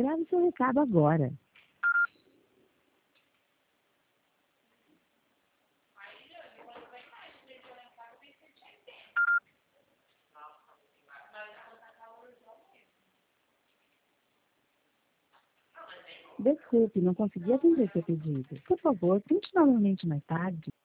Grave seu recado agora. Desculpe, não consegui atender seu pedido. Por favor, tente novamente mais tarde.